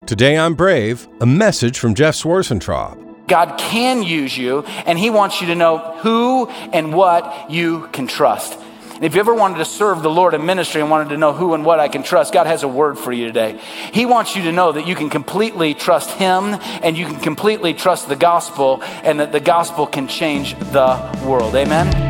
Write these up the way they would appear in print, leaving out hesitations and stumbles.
Today on Brave, a message from Jeff Swarzentraub. God can use you, and He wants you to know who and what you can trust. And if you ever wanted to serve the Lord in ministry and wanted to know who and what I can trust, God has a word for you today. He wants you to know that you can completely trust Him and you can completely trust the gospel, and that the gospel can change the world. Amen?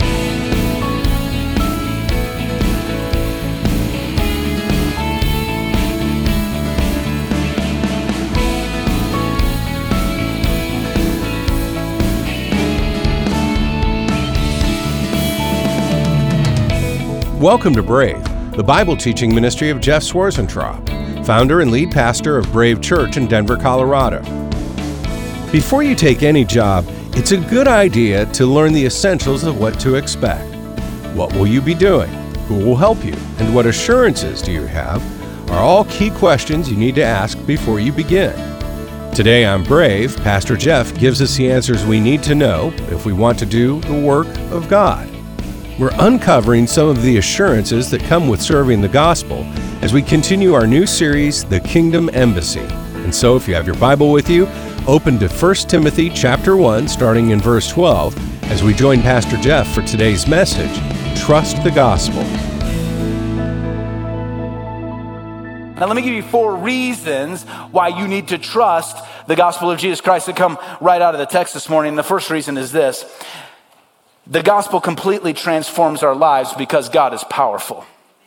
Welcome to Brave, the Bible teaching ministry of Jeff Swarzentraub, founder and lead pastor of Brave Church in Denver, Colorado. Before you take any job, it's a good idea to learn the essentials of what to expect. What will you be doing? Who will help you? And what assurances do you have are all key questions you need to ask before you begin. Today on Brave, Pastor Jeff gives us the answers we need to know if we want to do the work of God. We're uncovering some of the assurances that come with serving the gospel as we continue our new series, The Kingdom Embassy. And so if you have your Bible with you, open to 1 Timothy chapter 1, starting in verse 12, as we join Pastor Jeff for today's message, Trust the Gospel. Now let me give you 4 reasons why you need to trust the gospel of Jesus Christ that come right out of the text this morning. And the first reason is this: the gospel completely transforms our lives because God is powerful.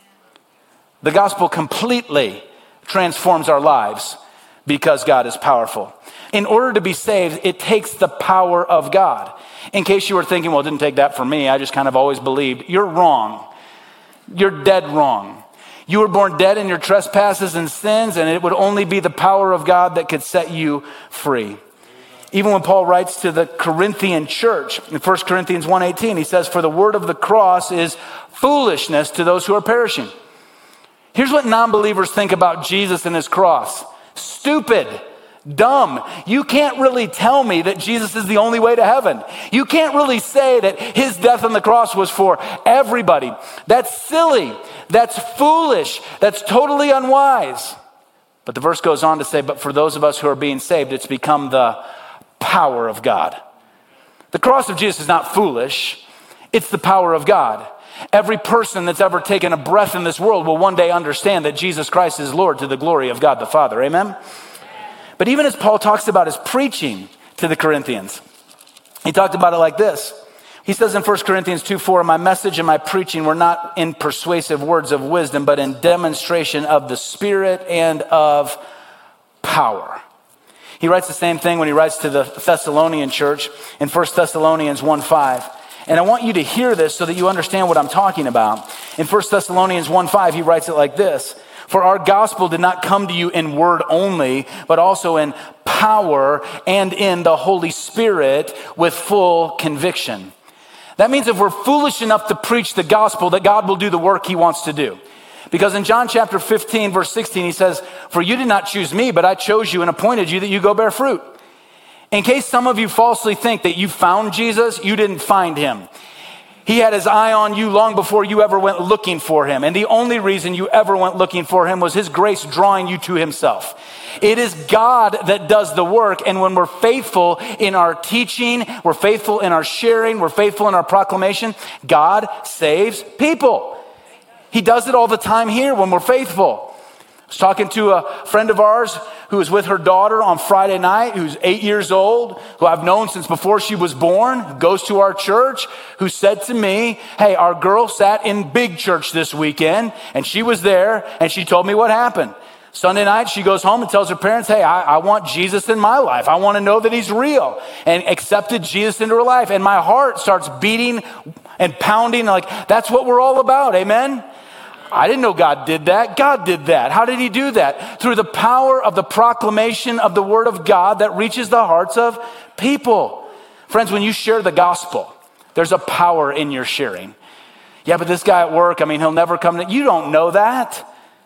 The gospel completely transforms our lives because God is powerful. In order to be saved, it takes the power of God. In case you were thinking, well, it didn't take that for me, I just kind of always believed. You're wrong. You're dead wrong. You were born dead in your trespasses and sins, and it would only be the power of God that could set you free. Even when Paul writes to the Corinthian church, in 1 Corinthians 1:18, he says, "For the word of the cross is foolishness to those who are perishing." Here's what non-believers think about Jesus and his cross. Stupid, dumb. You can't really tell me that Jesus is the only way to heaven. You can't really say that his death on the cross was for everybody. That's silly. That's foolish. That's totally unwise. But the verse goes on to say, but for those of us who are being saved, it's become the power of God. The cross of Jesus is not foolish. It's the power of God. Every person that's ever taken a breath in this world will one day understand that Jesus Christ is Lord to the glory of God the Father. Amen? But even as Paul talks about his preaching to the Corinthians, he talked about it like this. He says in 1 Corinthians 2:4, "My message and my preaching were not in persuasive words of wisdom, but in demonstration of the Spirit and of power." He writes the same thing when he writes to the Thessalonian church in 1 Thessalonians 1:5. And I want you to hear this so that you understand what I'm talking about. In 1 Thessalonians 1:5, he writes it like this: "For our gospel did not come to you in word only, but also in power and in the Holy Spirit with full conviction." That means if we're foolish enough to preach the gospel, that God will do the work he wants to do. Because in John chapter 15, verse 16, he says, "For you did not choose me, but I chose you and appointed you that you go bear fruit." In case some of you falsely think that you found Jesus, you didn't find him. He had his eye on you long before you ever went looking for him. And the only reason you ever went looking for him was his grace drawing you to himself. It is God that does the work. And when we're faithful in our teaching, we're faithful in our sharing, we're faithful in our proclamation, God saves people. He does it all the time here when we're faithful. I was talking to a friend of ours who was with her daughter on Friday night, who's 8 years old, who I've known since before she was born, who goes to our church, who said to me, "Hey, our girl sat in big church this weekend, and she was there, and she told me what happened. Sunday night, she goes home and tells her parents, hey, I want Jesus in my life. I want to know that he's real," and accepted Jesus into her life. And my heart starts beating and pounding like, that's what we're all about, amen? I didn't know God did that. God did that. How did he do that? Through the power of the proclamation of the word of God that reaches the hearts of people. Friends, when you share the gospel, there's a power in your sharing. Yeah, but this guy at work, he'll never come to, you don't know that.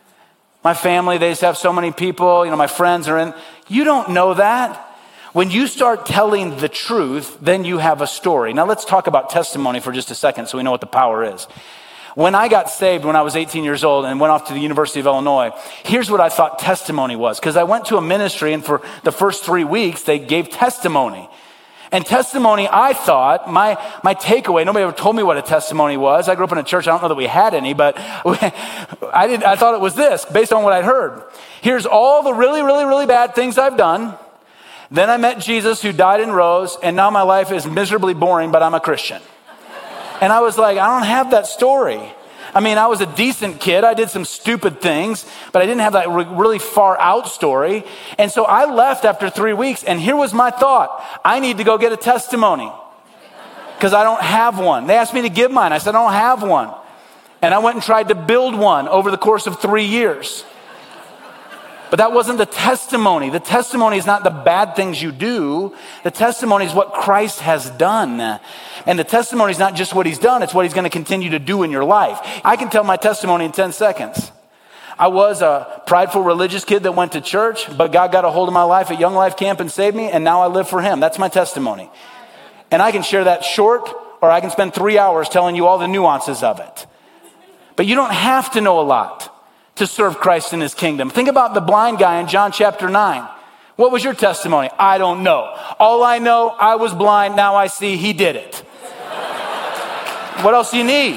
My family, they just have so many people, my friends are in, you don't know that. When you start telling the truth, then you have a story. Now let's talk about testimony for just a second so we know what the power is. When I got saved when I was 18 years old and went off to the University of Illinois, here's what I thought testimony was. Because I went to a ministry, and for the first 3 weeks, they gave testimony. And testimony, I thought, my takeaway, nobody ever told me what a testimony was. I grew up in a church, I don't know that we had any, but I thought it was this, based on what I'd heard. Here's all the really, really, really bad things I've done. Then I met Jesus, who died and rose, and now my life is miserably boring, but I'm a Christian. And I was like, I don't have that story. I mean, I was a decent kid. I did some stupid things, but I didn't have that really far out story. And so I left after 3 weeks, and here was my thought. I need to go get a testimony because I don't have one. They asked me to give mine. I said, I don't have one. And I went and tried to build one over the course of 3 years. But that wasn't the testimony. The testimony is not the bad things you do. The testimony is what Christ has done. And the testimony is not just what he's done, it's what he's going to continue to do in your life. I can tell my testimony in 10 seconds. I was a prideful religious kid that went to church, but God got a hold of my life at Young Life Camp and saved me, and now I live for him. That's my testimony. And I can share that short, or I can spend 3 hours telling you all the nuances of it. But you don't have to know a lot to serve Christ in his kingdom. Think about the blind guy in John chapter 9. What was your testimony? I don't know. All I know, I was blind, now I see, he did it. What else do you need?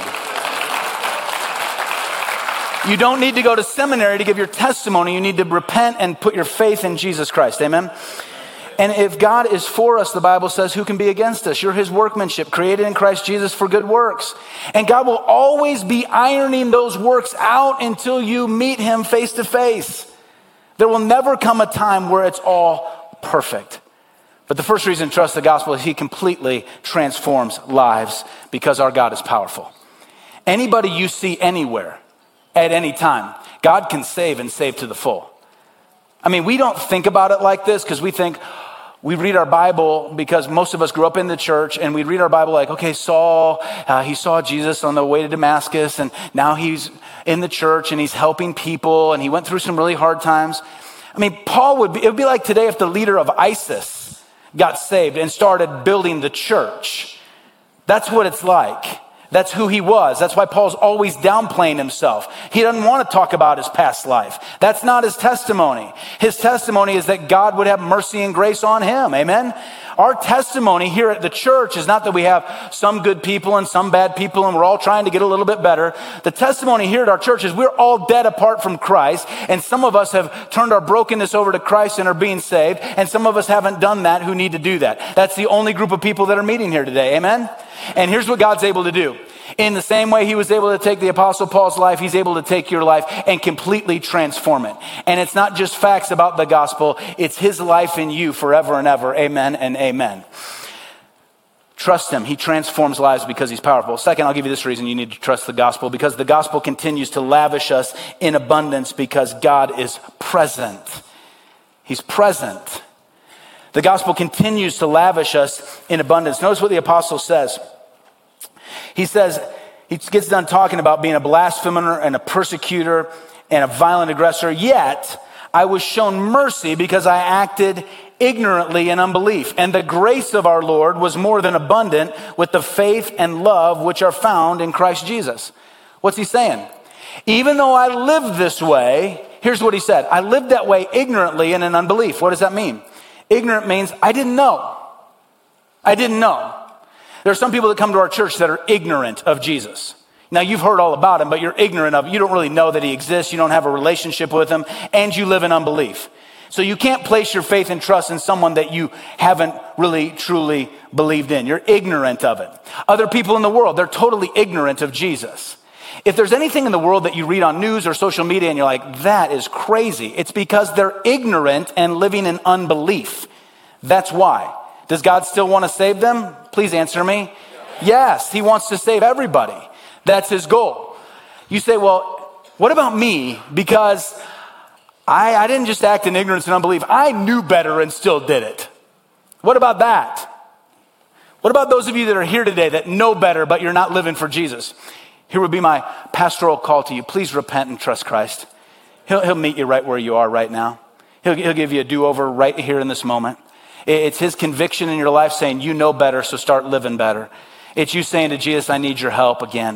You don't need to go to seminary to give your testimony. You need to repent and put your faith in Jesus Christ. Amen? And if God is for us, the Bible says, who can be against us? You're his workmanship, created in Christ Jesus for good works. And God will always be ironing those works out until you meet him face to face. There will never come a time where it's all perfect. But the first reason to trust the gospel is he completely transforms lives because our God is powerful. Anybody you see anywhere, at any time, God can save and save to the full. I mean, we don't think about it like this because we read our Bible because most of us grew up in the church, and we read our Bible like, okay, Saul, he saw Jesus on the way to Damascus, and now he's in the church and he's helping people, and he went through some really hard times. I mean, it would be like today if the leader of ISIS got saved and started building the church. That's what it's like. That's who he was. That's why Paul's always downplaying himself. He doesn't want to talk about his past life. That's not his testimony. His testimony is that God would have mercy and grace on him. Amen? Our testimony here at the church is not that we have some good people and some bad people and we're all trying to get a little bit better. The testimony here at our church is we're all dead apart from Christ, and some of us have turned our brokenness over to Christ and are being saved, and some of us haven't done that who need to do that. That's the only group of people that are meeting here today. Amen? And here's what God's able to do. In the same way he was able to take the Apostle Paul's life, he's able to take your life and completely transform it. And it's not just facts about the gospel, it's his life in you forever and ever. Amen and amen. Trust him. He transforms lives because he's powerful. Second, I'll give you this reason you need to trust the gospel, because the gospel continues to lavish us in abundance because God is present. He's present. The gospel continues to lavish us in abundance. Notice what the apostle says. He says, he gets done talking about being a blasphemer and a persecutor and a violent aggressor. Yet I was shown mercy because I acted ignorantly in unbelief. And the grace of our Lord was more than abundant with the faith and love which are found in Christ Jesus. What's he saying? Even though I lived this way, here's what he said. I lived that way ignorantly and in unbelief. What does that mean? Ignorant means I didn't know. I didn't know. There are some people that come to our church that are ignorant of Jesus. Now, you've heard all about him, but you're ignorant of him. You don't really know that he exists. You don't have a relationship with him, and you live in unbelief. So you can't place your faith and trust in someone that you haven't really, truly believed in. You're ignorant of it. Other people in the world, they're totally ignorant of Jesus. If there's anything in the world that you read on news or social media and you're like, that is crazy, it's because they're ignorant and living in unbelief. That's why. Does God still want to save them? Please answer me. Yes, he wants to save everybody. That's his goal. You say, well, what about me? Because I didn't just act in ignorance and unbelief. I knew better and still did it. What about that? What about those of you that are here today that know better, but you're not living for Jesus? Here would be my pastoral call to you. Please repent and trust Christ. He'll meet you right where you are right now. He'll give you a do-over right here in this moment. It's his conviction in your life saying, you know better, so start living better. It's you saying to Jesus, I need your help again.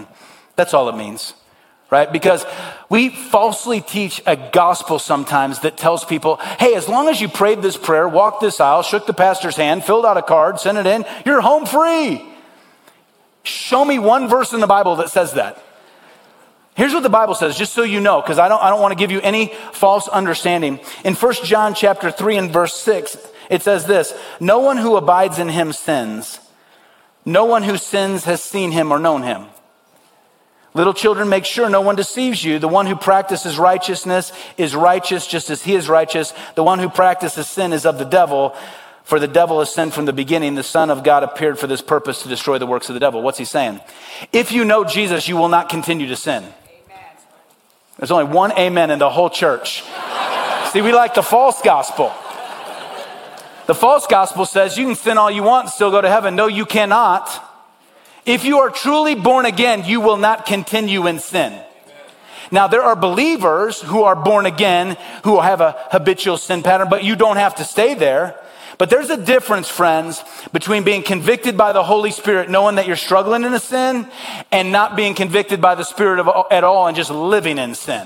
That's all it means, right? Because we falsely teach a gospel sometimes that tells people, hey, as long as you prayed this prayer, walked this aisle, shook the pastor's hand, filled out a card, sent it in, you're home free. Show me one verse in the Bible that says that. Here's what the Bible says, just so you know, because I don't want to give you any false understanding. In 1 John chapter 3 and verse 6, it says this, no one who abides in him sins. No one who sins has seen him or known him. Little children, make sure no one deceives you. The one who practices righteousness is righteous just as he is righteous. The one who practices sin is of the devil, for the devil has sinned from the beginning. The Son of God appeared for this purpose, to destroy the works of the devil. What's he saying? If you know Jesus, you will not continue to sin. There's only one amen in the whole church. See, we like the false gospel. The false gospel says you can sin all you want and still go to heaven. No, you cannot. If you are truly born again, you will not continue in sin. Now, there are believers who are born again who have a habitual sin pattern, but you don't have to stay there. But there's a difference, friends, between being convicted by the Holy Spirit, knowing that you're struggling in a sin, and not being convicted by the Spirit at all and just living in sin.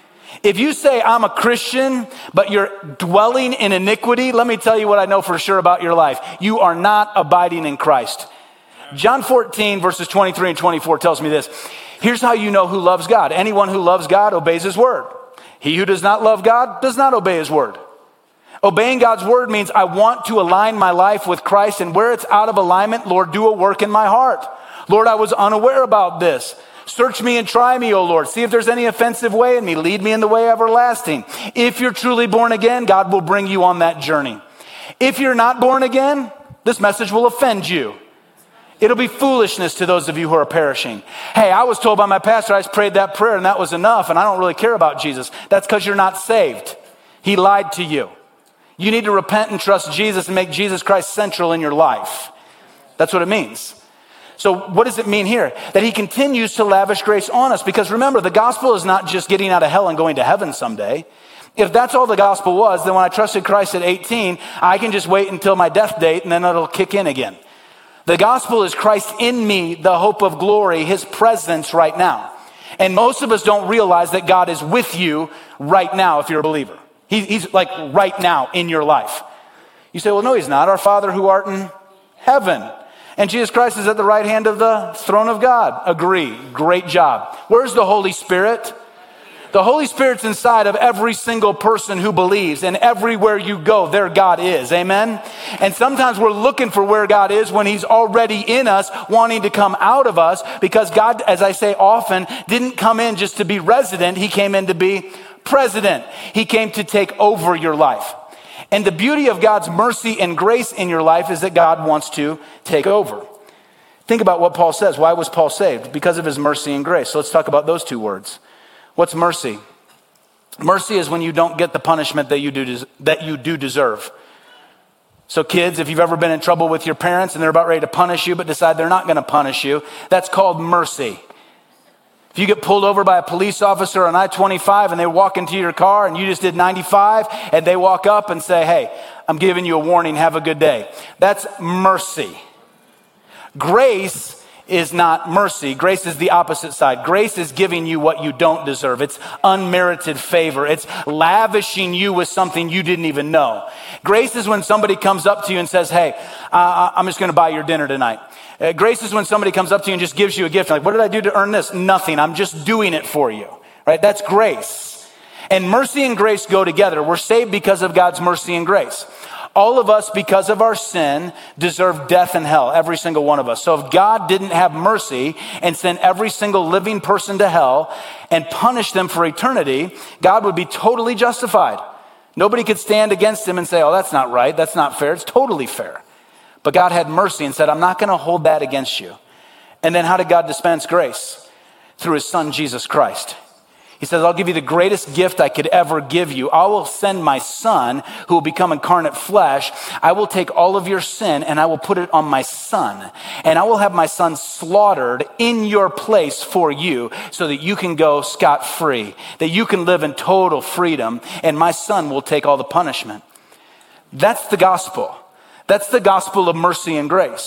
If you say, I'm a Christian, but you're dwelling in iniquity, let me tell you what I know for sure about your life. You are not abiding in Christ. John 14, verses 23 and 24 tells me this. Here's how you know who loves God. Anyone who loves God obeys his word. He who does not love God does not obey his word. Obeying God's word means I want to align my life with Christ, and where it's out of alignment, Lord, do a work in my heart. Lord, I was unaware about this. Search me and try me, O Lord. See if there's any offensive way in me. Lead me in the way everlasting. If you're truly born again, God will bring you on that journey. If you're not born again, this message will offend you. It'll be foolishness to those of you who are perishing. Hey, I was told by my pastor I just prayed that prayer and that was enough, and I don't really care about Jesus. That's because you're not saved. He lied to you. You need to repent and trust Jesus and make Jesus Christ central in your life. That's what it means. So what does it mean here? That he continues to lavish grace on us. Because remember, the gospel is not just getting out of hell and going to heaven someday. If that's all the gospel was, then when I trusted Christ at 18, I can just wait until my death date and then it'll kick in again. The gospel is Christ in me, the hope of glory, his presence right now. And most of us don't realize that God is with you right now if you're a believer. He's like right now in your life. You say, well, no, he's not. Our Father who art in heaven. And Jesus Christ is at the right hand of the throne of God. Agree. Great job. Where's the Holy Spirit? The Holy Spirit's inside of every single person who believes, and everywhere you go, there God is. Amen? And sometimes we're looking for where God is when he's already in us, wanting to come out of us, because God, as I say often, didn't come in just to be resident. He came in to be president. He came to take over your life. And the beauty of God's mercy and grace in your life is that God wants to take over. Think about what Paul says. Why was Paul saved? Because of his mercy and grace. So let's talk about those two words. What's mercy? Mercy is when you don't get the punishment that you do deserve. So kids, if you've ever been in trouble with your parents and they're about ready to punish you but decide they're not going to punish you, that's called mercy. If you get pulled over by a police officer on I-25 and they walk into your car and you just did 95 and they walk up and say, hey, I'm giving you a warning, have a good day. That's mercy. Grace is not mercy. Grace is the opposite side. Grace is giving you what you don't deserve. It's unmerited favor. It's lavishing you with something you didn't even know. Grace is when somebody comes up to you and says, hey, I'm just going to buy your dinner tonight. Grace is when somebody comes up to you and just gives you a gift. Like, what did I do to earn this? Nothing. I'm just doing it for you. Right? That's grace. And mercy and grace go together. We're saved because of God's mercy and grace. All of us, because of our sin, deserve death and hell, every single one of us. So if God didn't have mercy and send every single living person to hell and punish them for eternity, God would be totally justified. Nobody could stand against him and say, oh, that's not right, that's not fair. It's totally fair. But God had mercy and said, I'm not going to hold that against you. And then how did God dispense grace? Through his son, Jesus Christ. He says, I'll give you the greatest gift I could ever give you. I will send my son who will become incarnate flesh. I will take all of your sin and I will put it on my son. And I will have my son slaughtered in your place for you so that you can go scot-free, that you can live in total freedom, and my son will take all the punishment. That's the gospel. That's the gospel of mercy and grace.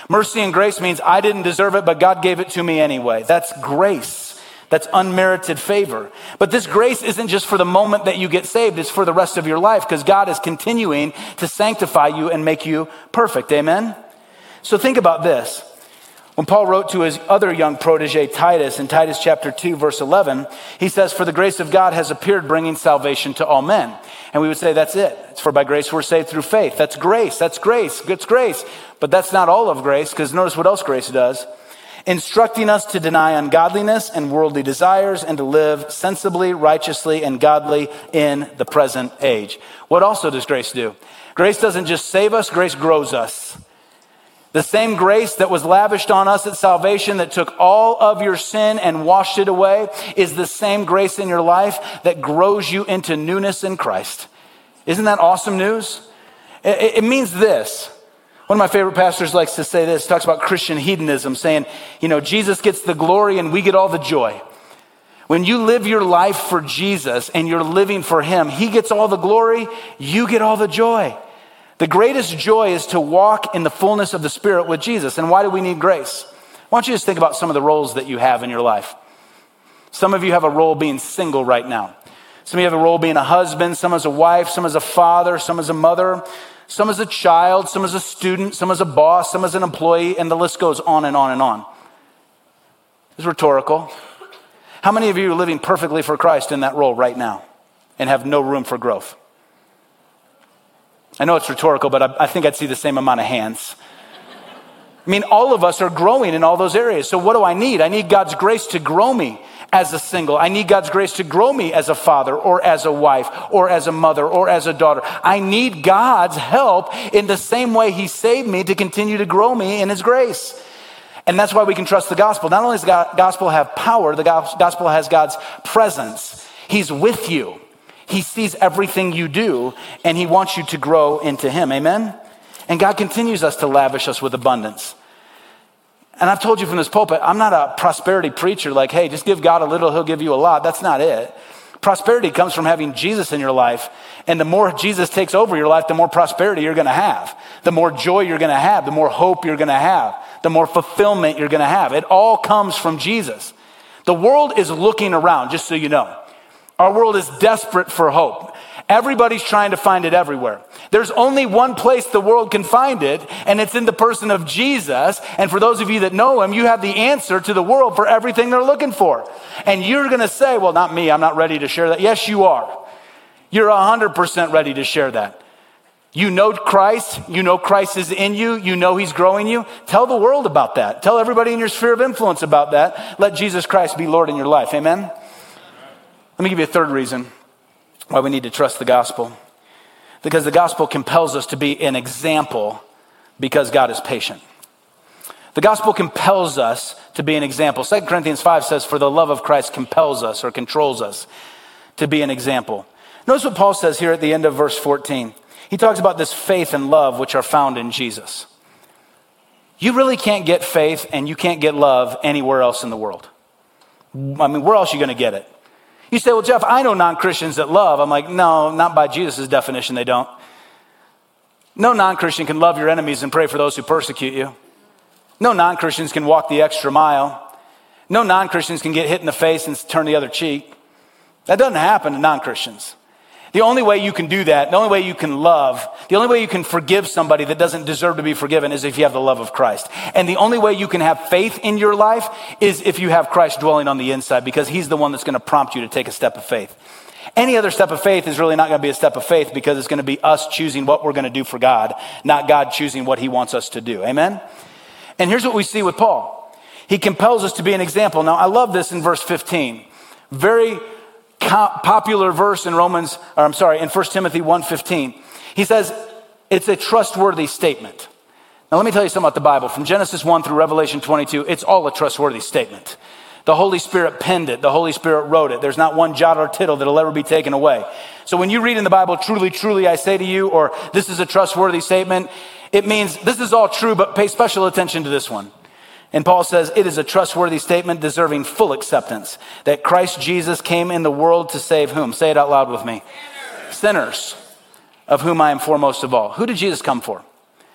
Mercy and grace means I didn't deserve it, but God gave it to me anyway. That's grace. That's unmerited favor. But this grace isn't just for the moment that you get saved. It's for the rest of your life because God is continuing to sanctify you and make you perfect. Amen? So think about this. When Paul wrote to his other young protege, Titus, in Titus chapter 2, verse 11, he says, for the grace of God has appeared, bringing salvation to all men. And we would say, that's it. It's for by grace we're saved through faith. That's grace. That's grace. It's grace. But that's not all of grace, because notice what else grace does. Instructing us to deny ungodliness and worldly desires and to live sensibly, righteously, and godly in the present age. What also does grace do? Grace doesn't just save us, grace grows us. The same grace that was lavished on us at salvation that took all of your sin and washed it away is the same grace in your life that grows you into newness in Christ. Isn't that awesome news? It means this. One of my favorite pastors likes to say this, talks about Christian hedonism, saying, Jesus gets the glory and we get all the joy. When you live your life for Jesus and you're living for him, he gets all the glory, you get all the joy. The greatest joy is to walk in the fullness of the Spirit with Jesus. And why do we need grace? Why don't you just think about some of the roles that you have in your life? Some of you have a role being single right now. Some of you have a role being a husband, some as a wife, some as a father, some as a mother, some as a child, some as a student, some as a boss, some as an employee, and the list goes on and on and on. It's rhetorical. How many of you are living perfectly for Christ in that role right now and have no room for growth? I know it's rhetorical, but I think I'd see the same amount of hands. I mean, all of us are growing in all those areas. So what do I need? I need God's grace to grow me as a single. I need God's grace to grow me as a father or as a wife or as a mother or as a daughter. I need God's help in the same way he saved me to continue to grow me in his grace. And that's why we can trust the gospel. Not only does the gospel have power, the gospel has God's presence. He's with you. He sees everything you do, and he wants you to grow into him. Amen? And God continues to lavish us with abundance. And I've told you from this pulpit, I'm not a prosperity preacher like, hey, just give God a little, he'll give you a lot. That's not it. Prosperity comes from having Jesus in your life. And the more Jesus takes over your life, the more prosperity you're going to have. The more joy you're going to have. The more hope you're going to have. The more fulfillment you're going to have. It all comes from Jesus. The world is looking around, just so you know. Our world is desperate for hope. Everybody's trying to find it everywhere. There's only one place the world can find it, and it's in the person of Jesus. And for those of you that know him, you have the answer to the world for everything they're looking for. And you're going to say, well, not me, I'm not ready to share that. Yes, you are. You're 100% ready to share that. You know Christ is in you, you know he's growing you. Tell the world about that. Tell everybody in your sphere of influence about that. Let Jesus Christ be Lord in your life. Amen? Let me give you a third reason why we need to trust the gospel. Because the gospel compels us to be an example because God is patient. The gospel compels us to be an example. 2 Corinthians 5 says, for the love of Christ compels us or controls us to be an example. Notice what Paul says here at the end of verse 14. He talks about this faith and love which are found in Jesus. You really can't get faith and you can't get love anywhere else in the world. I mean, where else are you going to get it? You say, well, Jeff, I know non-Christians that love. I'm like, no, not by Jesus' definition, they don't. No non-Christian can love your enemies and pray for those who persecute you. No non-Christians can walk the extra mile. No non-Christians can get hit in the face and turn the other cheek. That doesn't happen to non-Christians. The only way you can do that, the only way you can love, the only way you can forgive somebody that doesn't deserve to be forgiven is if you have the love of Christ. And the only way you can have faith in your life is if you have Christ dwelling on the inside, because he's the one that's going to prompt you to take a step of faith. Any other step of faith is really not going to be a step of faith because it's going to be us choosing what we're going to do for God, not God choosing what he wants us to do. Amen? And here's what we see with Paul. He compels us to be an example. Now, I love this in verse 15. Very popular verse in in 1 Timothy 1:15. He says, it's a trustworthy statement. Now let me tell you something about the Bible. From Genesis 1 through Revelation 22, it's all a trustworthy statement. The Holy Spirit penned it. The Holy Spirit wrote it. There's not one jot or tittle that'll ever be taken away. So when you read in the Bible, truly, truly, I say to you, or this is a trustworthy statement, it means this is all true, but pay special attention to this one. And Paul says, it is a trustworthy statement deserving full acceptance that Christ Jesus came in the world to save whom? Say it out loud with me. Sinners, of whom I am foremost of all. Who did Jesus come for?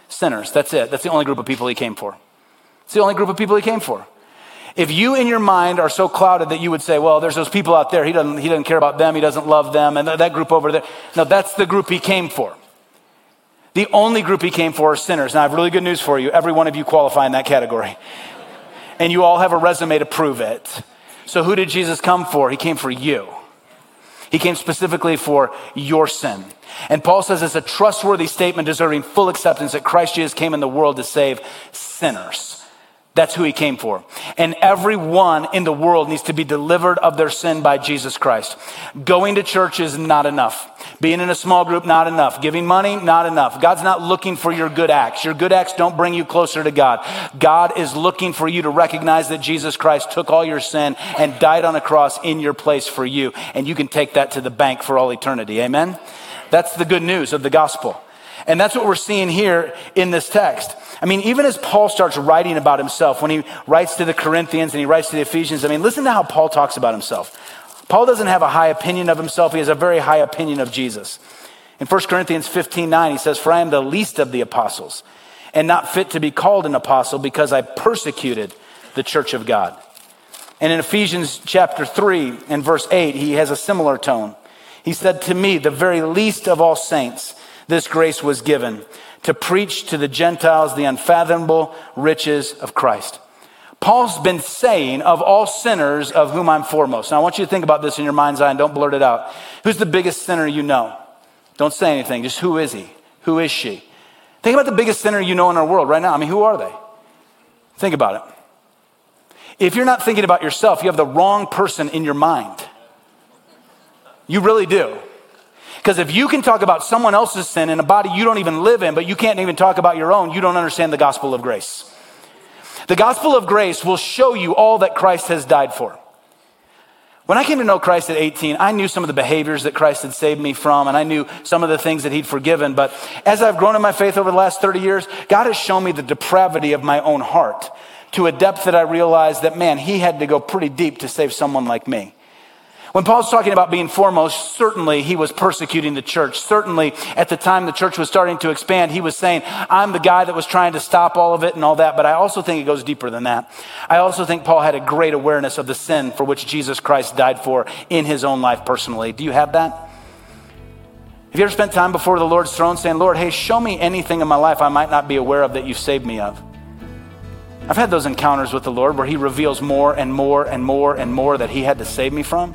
Sinners. That's it. That's the only group of people he came for. It's the only group of people he came for. If you in your mind are so clouded that you would say, well, there's those people out there, he doesn't care about them, he doesn't love them, and that group over there. No, that's the group he came for. The only group he came for are sinners. Now I have really good news for you. Every one of you qualify in that category. And you all have a resume to prove it. So who did Jesus come for? He came for you. He came specifically for your sin. And Paul says it's a trustworthy statement deserving full acceptance that Christ Jesus came in the world to save sinners. That's who he came for. And everyone in the world needs to be delivered of their sin by Jesus Christ. Going to church is not enough. Being in a small group, not enough. Giving money, not enough. God's not looking for your good acts. Your good acts don't bring you closer to God. God is looking for you to recognize that Jesus Christ took all your sin and died on a cross in your place for you. And you can take that to the bank for all eternity. Amen? That's the good news of the gospel. And that's what we're seeing here in this text. I mean, even as Paul starts writing about himself, when he writes to the Corinthians and he writes to the Ephesians, I mean, listen to how Paul talks about himself. Paul doesn't have a high opinion of himself. He has a very high opinion of Jesus. In 1 Corinthians 15:9, he says, "For I am the least of the apostles and not fit to be called an apostle because I persecuted the church of God." And in Ephesians chapter 3 and verse 8, he has a similar tone. He said, "To me, the very least of all saints, this grace was given, to preach to the Gentiles the unfathomable riches of Christ." Paul's been saying, of all sinners, of whom I'm foremost. Now I want you to think about this in your mind's eye and don't blurt it out. Who's the biggest sinner you know? Don't say anything, just who is he? Who is she? Think about the biggest sinner you know in our world right now. I mean, who are they? Think about it. If you're not thinking about yourself, you have the wrong person in your mind. You really do. Because if you can talk about someone else's sin in a body you don't even live in, but you can't even talk about your own, you don't understand the gospel of grace. The gospel of grace will show you all that Christ has died for. When I came to know Christ at 18, I knew some of the behaviors that Christ had saved me from, and I knew some of the things that he'd forgiven. But as I've grown in my faith over the last 30 years, God has shown me the depravity of my own heart to a depth that I realized that, man, he had to go pretty deep to save someone like me. When Paul's talking about being foremost, certainly he was persecuting the church. Certainly at the time the church was starting to expand, he was saying, I'm the guy that was trying to stop all of it and all that. But I also think it goes deeper than that. I also think Paul had a great awareness of the sin for which Jesus Christ died for in his own life personally. Do you have that? Have you ever spent time before the Lord's throne saying, Lord, hey, show me anything in my life I might not be aware of that you've saved me of? I've had those encounters with the Lord where he reveals more and more and more and more that he had to save me from.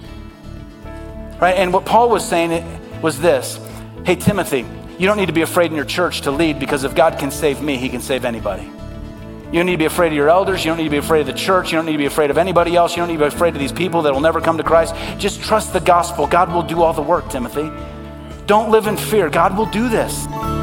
Right? And what Paul was saying was this: hey, Timothy, you don't need to be afraid in your church to lead, because if God can save me, he can save anybody. You don't need to be afraid of your elders. You don't need to be afraid of the church. You don't need to be afraid of anybody else. You don't need to be afraid of these people that will never come to Christ. Just trust the gospel. God will do all the work, Timothy. Don't live in fear. God will do this.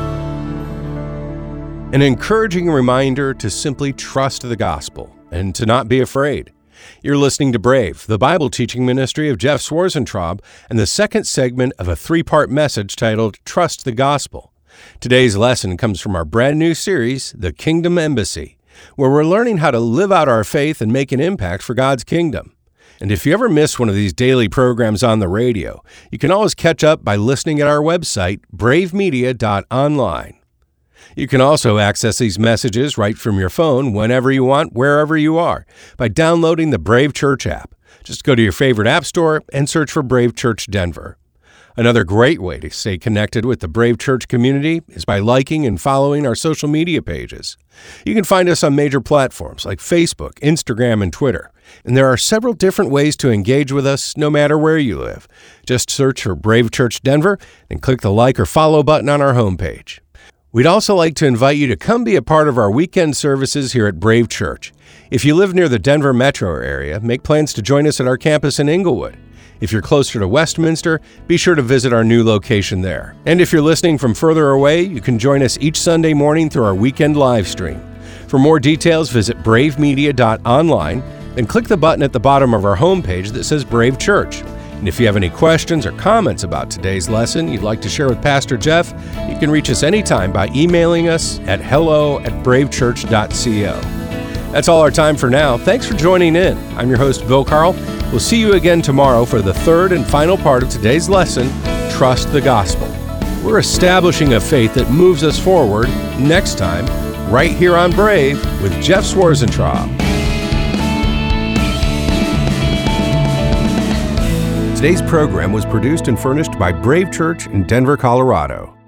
An encouraging reminder to simply trust the gospel and to not be afraid. You're listening to Brave, the Bible teaching ministry of Jeff Swarzentraub, and the second segment of a three-part message titled Trust the Gospel. Today's lesson comes from our brand new series, The Kingdom Embassy, where we're learning how to live out our faith and make an impact for God's kingdom. And if you ever miss one of these daily programs on the radio, you can always catch up by listening at our website, bravemedia.online. You can also access these messages right from your phone whenever you want, wherever you are, by downloading the Brave Church app. Just go to your favorite app store and search for Brave Church Denver. Another great way to stay connected with the Brave Church community is by liking and following our social media pages. You can find us on major platforms like Facebook, Instagram, and Twitter. And there are several different ways to engage with us no matter where you live. Just search for Brave Church Denver and click the like or follow button on our homepage. We'd also like to invite you to come be a part of our weekend services here at Brave Church. If you live near the Denver metro area, make plans to join us at our campus in Inglewood. If you're closer to Westminster, be sure to visit our new location there. And if you're listening from further away, you can join us each Sunday morning through our weekend live stream. For more details, visit bravemedia.online, then click the button at the bottom of our homepage that says Brave Church. And if you have any questions or comments about today's lesson you'd like to share with Pastor Jeff, you can reach us anytime by emailing us at hello@bravechurch.co. That's all our time for now. Thanks for joining in. I'm your host, Bill Carl. We'll see you again tomorrow for the third and final part of today's lesson, Trust the Gospel. We're establishing a faith that moves us forward next time, right here on Brave with Jeff Schwarzentraub. Today's program was produced and furnished by Brave Church in Denver, Colorado.